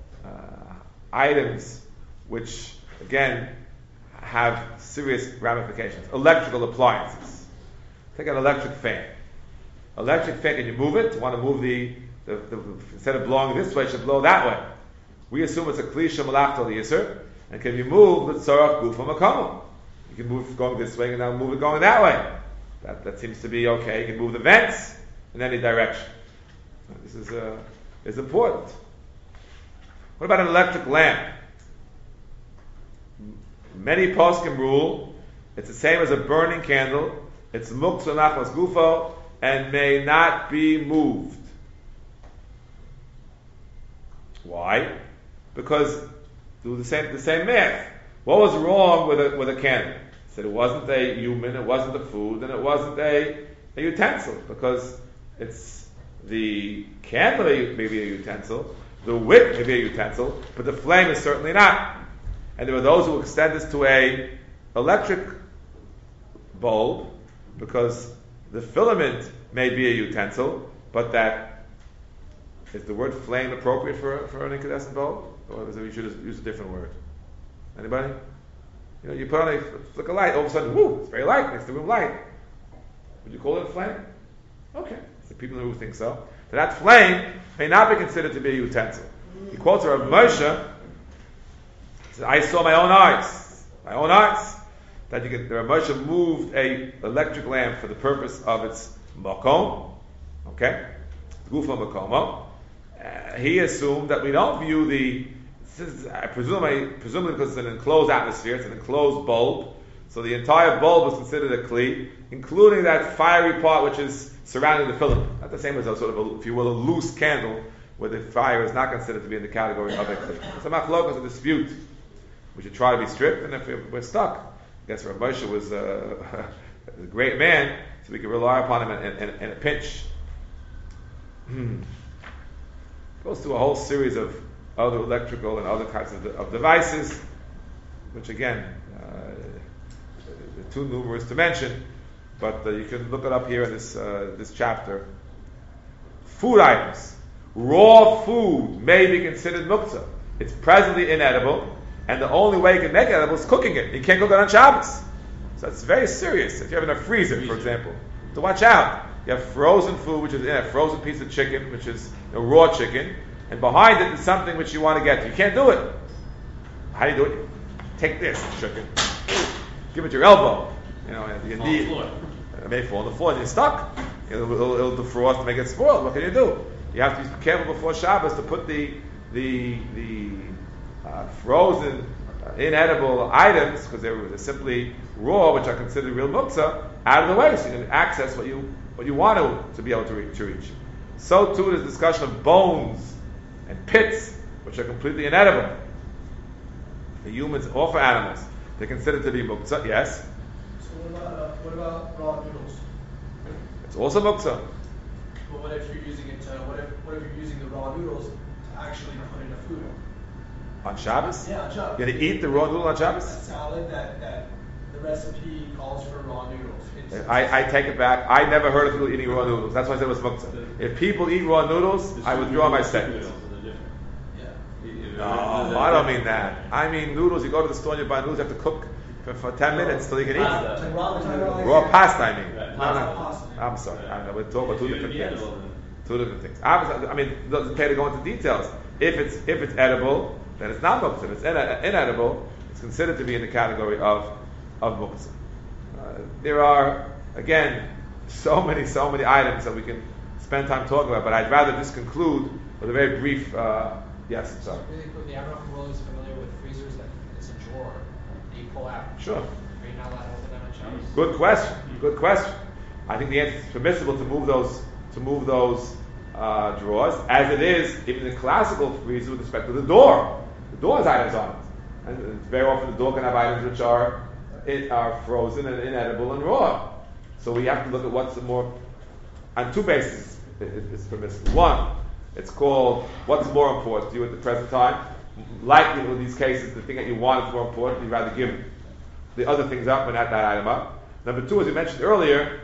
items which, again, have serious ramifications. Electrical appliances. Take an electric fan. Electric fan, can you move it? You want to move the instead of blowing this way, it should blow that way. We assume it's a klisha malachta l'yisr, and can be moved with tzarach gufa makamah. You can move it going this way and now move it going that way. That seems to be okay. You can move the vents in any direction. This is important. What about an electric lamp? Many poskim rule it's the same as a burning candle. It's muktzah nachmas gufo and may not be moved. Why? Because do the same math. What was wrong with a candle? It said it wasn't a human, it wasn't a food, and it wasn't a utensil, because it's the candle may be a utensil, the wick may be a utensil, but the flame is certainly not. And there are those who extend this to a electric bulb, because the filament may be a utensil, but that is the word flame appropriate for an incandescent bulb? Or we should use a different word? Anybody? You know, you put on a flicker light, all of a sudden, whoo, it's very light, makes the room light. Would you call it a flame? Okay. The people who think so. So that flame may not be considered to be a utensil. He quotes Rav Moshe, he says, I saw my own eyes, that Rav Moshe moved a electric lamp for the purpose of its makom, okay? Gufa makomo. He assumed that we don't view presumably because it's an enclosed atmosphere, it's an enclosed bulb, so the entire bulb is considered a kli, including that fiery part which is surrounding the filament. Not the same as a sort of, if you will, a loose candle, where the fire is not considered to be in the category of a kli. It's a machlokes, a dispute. We should try to be strict, and if we're stuck, I guess Rav Moshe was a great man, so we can rely upon him in a pinch. Goes through a whole series of other electrical and other types of devices, which again, too numerous to mention, but you can look it up here in this chapter. Food items. Raw food may be considered muktzah. It's presently inedible, and the only way you can make it edible is cooking it. You can't cook it on Shabbos. So it's very serious. If you have in a freezer, for example, to watch out. You have frozen food, which is in a frozen piece of chicken, which is a raw chicken, and behind it is something which you want to get to. You can't do it. How do you do it? Take this chicken, give it your elbow. You know, you need. It may fall on the floor, and you're stuck. It'll defrost to make it spoiled. What can you do? You have to be careful before Shabbos to put the frozen, inedible items, because they're simply raw, which are considered real muktzah, out of the way, so you can access what you want to be able to reach. So too is discussion of bones and pits, which are completely inedible. For humans or for animals, they're considered to be muktzah. Yes. So what about raw noodles? It's also muktzah. But what if you're using it to, what if you're using the raw noodles to actually put in a food? On Shabbos? Yeah, on Shabbos. You're going to eat the raw noodle on Shabbos? A salad that the recipe calls for raw noodles. I take it back. I never heard of people eating raw noodles. That's why I said it was muktzah. If people eat raw noodles, I withdraw my statement. No, I don't mean that. I mean noodles. You go to the store and you buy noodles. You have to cook for 10 minutes till you can eat them. Raw pasta, I mean. No. I'm sorry. We're talking about two different things. Two different things. I mean, it doesn't pay to go into details. If it's edible, then it's not muktzah. If it's inedible, it's considered to be in the category of muktzah. There are, again, so many items that we can spend time talking about, but I'd rather just conclude with a very brief, yes, sorry. Really quickly, I don't know if we're always familiar with freezers that it's a drawer that you pull out. Sure. Are you not allowed to open them on Shabbos? Good question. I think the answer is permissible to move those drawers, as it is even the classical freezer with respect to the door. The door has items on it, and very often the door can have items which are frozen and inedible and raw. So we have to look at what's the more, on two bases it's permissible. One, it's called what's more important to you at the present time. Likely in these cases, the thing that you want is more important. You'd rather give the other things up and not that item up. Number two, as you mentioned earlier,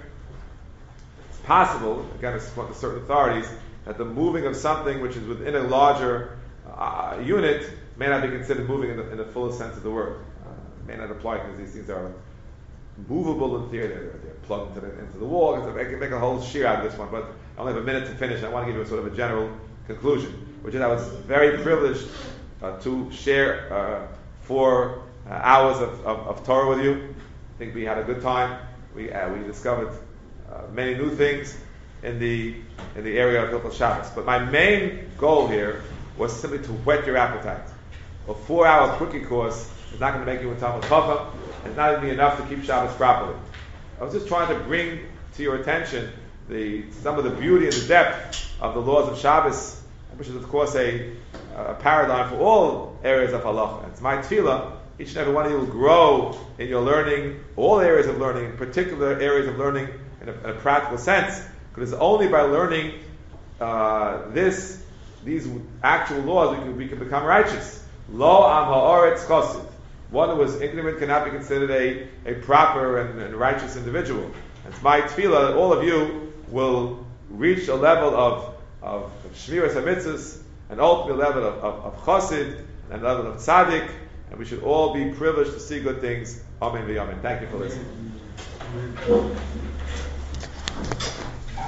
it's possible, again, it's what the certain authorities, that the moving of something which is within a larger unit may not be considered moving in the fullest sense of the word. May not apply because these things are movable in theory. They're plugged into the wall. I can make a whole shear out of this one, but I only have a minute to finish. I want to give you a sort of a general conclusion, which is I was very privileged to share 4 hours of Torah with you. I think we had a good time. We discovered many new things in the area of Hilchos Shabbos. But my main goal here was simply to whet your appetite. A 4-hour quickie course is not going to make you a Talmud Chacham, and it's not going to be enough to keep Shabbos properly. I was just trying to bring to your attention some of the beauty and the depth of the laws of Shabbos, which is of course a paradigm for all areas of halacha. It's my tefillah, each and every one of you will grow in your learning, all areas of learning, in particular areas of learning in a practical sense, because it's only by learning these actual laws we can become righteous. Lo am ha'oretz chosid. One who is ignorant cannot be considered a proper and righteous individual. It's my tefillah that all of you will reach a level of shmiras hamitzvos, an ultimate level of chosid, and a level of tzaddik, and we should all be privileged to see good things. Amen v'amen. Thank you for listening.